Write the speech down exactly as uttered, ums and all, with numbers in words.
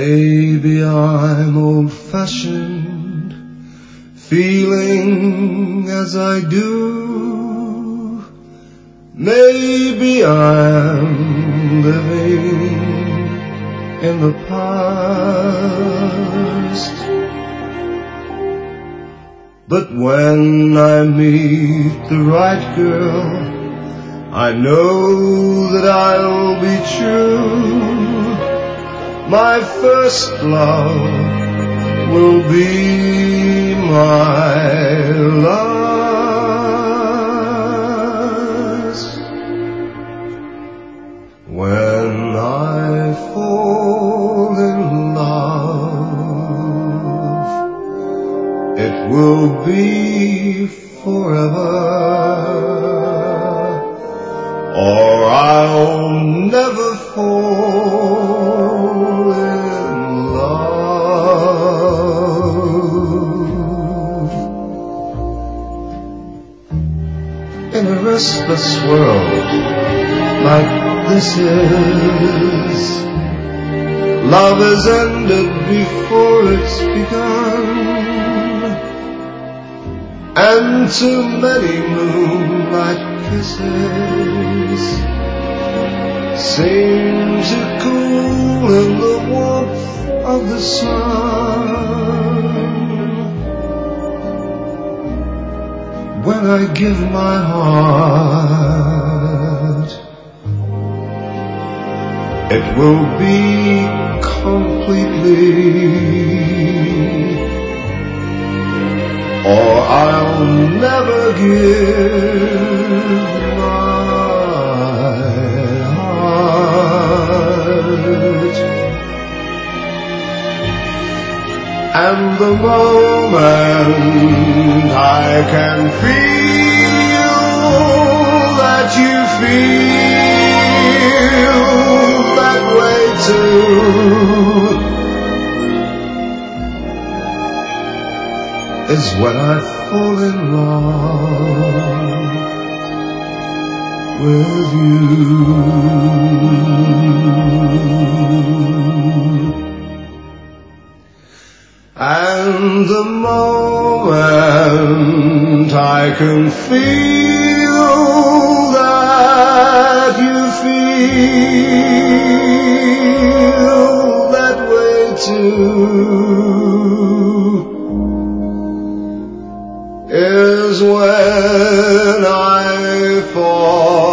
Maybe I'm old-fashioned, feeling as I do. Maybe I'm living in the past. But when I meet the right girl, I know that I'll be true. My first love will be my last. When I fall in love, it will be forever, or I'll never fall in love. In a restless world like this is, love has ended before it's begun, and too many moonlight kisses seem to cool in the warmth of the sun. When I give my heart, it will be completely, or I'll never give my heart. And the moment I can feel that you feel that way too, is when I fall in love with you. And the moment I can feel that you feel that way too, is when I fall